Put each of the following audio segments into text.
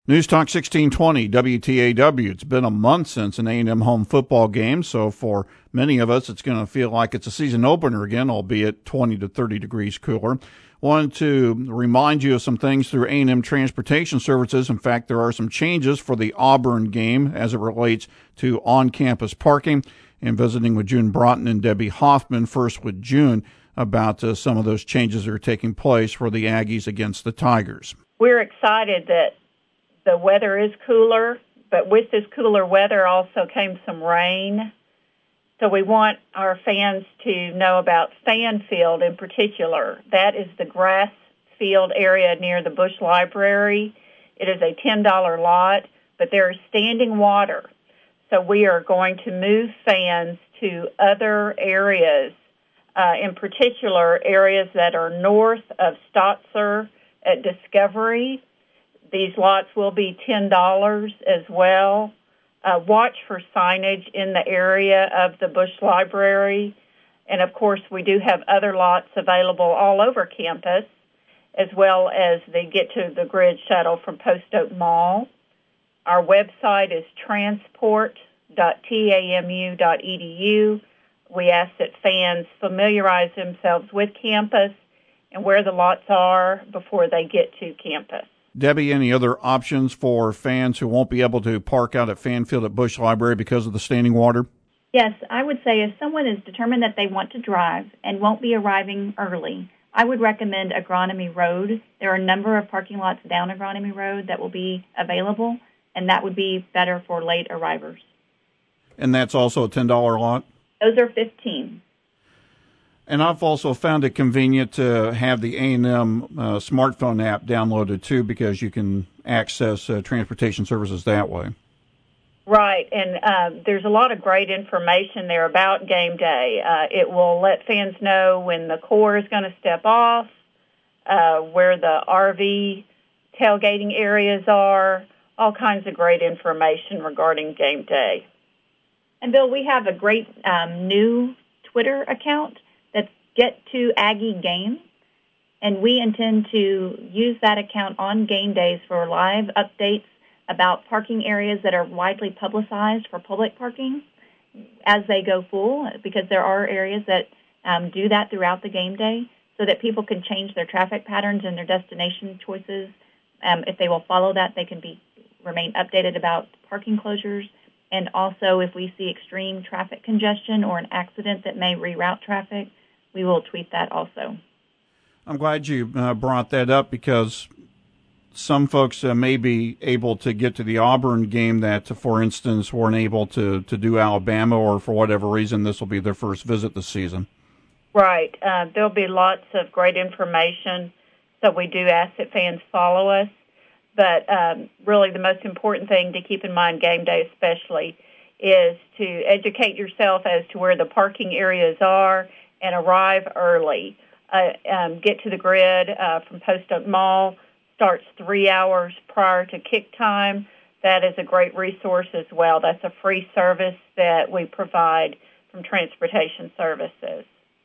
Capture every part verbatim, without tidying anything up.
News Talk sixteen twenty W T A W. It's been a month since an A and M home football game, so for many of us it's going to feel like it's a season opener again, albeit twenty to thirty degrees cooler. Wanted to remind you of some things through A and M Transportation Services. In fact, there are some changes for the Auburn game as it relates to on-campus parking. And visiting with June Broughton and Debbie Hoffman, first with June, about uh, some of those changes that are taking place for the Aggies against the Tigers. We're excited that the weather is cooler, but with this cooler weather also came some rain. So we want our fans to know about Fan Field in particular. That is the grass field area near the Bush Library. It is a ten dollars lot, but there is standing water. So we are going to move fans to other areas, uh, in particular areas that are north of Stotzer at Discovery. These lots will be ten dollars as well. Uh, watch for signage in the area of the Bush Library. And, of course, we do have other lots available all over campus, as well as the Get to the Grid shuttle from Post Oak Mall. Our website is transport dot tamu dot e d u. We ask that fans familiarize themselves with campus and where the lots are before they get to campus. Debbie, any other options for fans who won't be able to park out at Fan Field at Bush Library because of the standing water? Yes, I would say if someone is determined that they want to drive and won't be arriving early, I would recommend Agronomy Road. There are a number of parking lots down Agronomy Road that will be available, and that would be better for late arrivers. And that's also a ten dollars lot? Those are fifteen dollars. And I've also found it convenient to have the A and M uh, smartphone app downloaded, too, because you can access uh, transportation services that way. Right, and uh, there's a lot of great information there about game day. Uh, it will let fans know when the core is going to step off, uh, where the R V tailgating areas are, all kinds of great information regarding game day. And, Bill, we have a great um, new Twitter account that's Get to Aggie Game, and we intend to use that account on game days for live updates about parking areas that are widely publicized for public parking as they go full, because there are areas that um, do that throughout the game day so that people can change their traffic patterns and their destination choices. Um, if they will follow that, they can be remain updated about parking closures. And also, if we see extreme traffic congestion or an accident that may reroute traffic, we will tweet that also. I'm glad you uh, brought that up, because some folks uh, may be able to get to the Auburn game that, for instance, weren't able to, to do Alabama, or for whatever reason this will be their first visit this season. Right. Uh, there'll be lots of great information, so we do ask that fans follow us. But um, really the most important thing to keep in mind, game day especially, is to educate yourself as to where the parking areas are and arrive early. Uh, um, Get to the Grid uh, from Post Oak Mall starts three hours prior to kick time. That is a great resource as well. That's a free service that we provide from Transportation Services.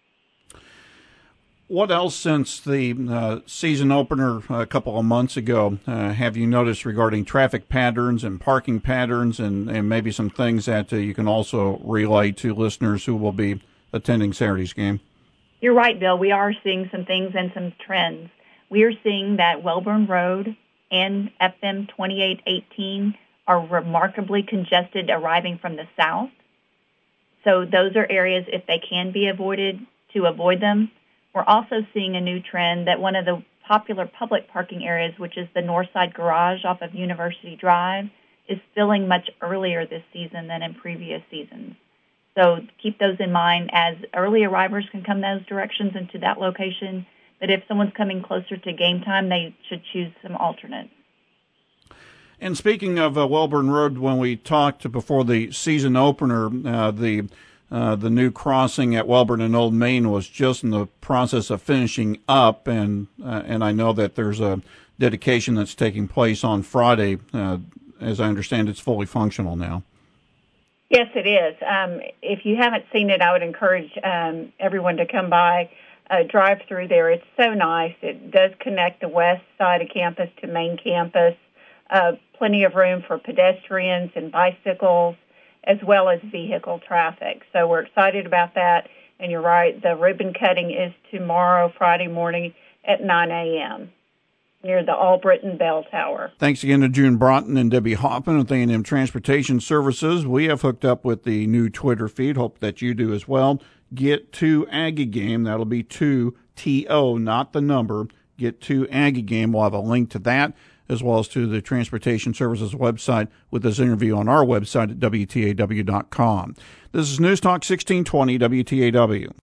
What else since the uh, season opener a couple of months ago uh, have you noticed regarding traffic patterns and parking patterns, and, and maybe some things that uh, you can also relay to listeners who will be attending Saturday's game? You're right, Bill. We are seeing some things and some trends. We are seeing that Welborn Road and F M twenty-eight eighteen are remarkably congested arriving from the south. So those are areas, if they can be avoided, to avoid them. We're also seeing a new trend that one of the popular public parking areas, which is the Northside Garage off of University Drive, is filling much earlier this season than in previous seasons. So keep those in mind, as early arrivers can come those directions and to that location. But if someone's coming closer to game time, they should choose some alternates. And speaking of uh, Welborn Road, when we talked before the season opener, uh, the uh, the new crossing at Welborn and Old Main was just in the process of finishing up, and uh, and I know that there's a dedication that's taking place on Friday. Uh, as I understand, it's fully functional now. Yes, it is. Um, if you haven't seen it, I would encourage um, everyone to come by, uh, drive through there. It's so nice. It does connect the west side of campus to main campus. uh, plenty of room for pedestrians and bicycles, as well as vehicle traffic. So we're excited about that. And you're right, the ribbon cutting is tomorrow, Friday morning at nine a.m. near the Albritton Bell Tower. Thanks again to June Broughton and Debbie Hoffman with A and M Transportation Services. We have hooked up with the new Twitter feed. Hope that you do as well. Get to Aggie Game. That'll be two T O, not the number. Get to Aggie Game. We'll have a link to that, as well as to the Transportation Services website with this interview on our website at W T A W dot com. This is News Talk sixteen twenty W T A W.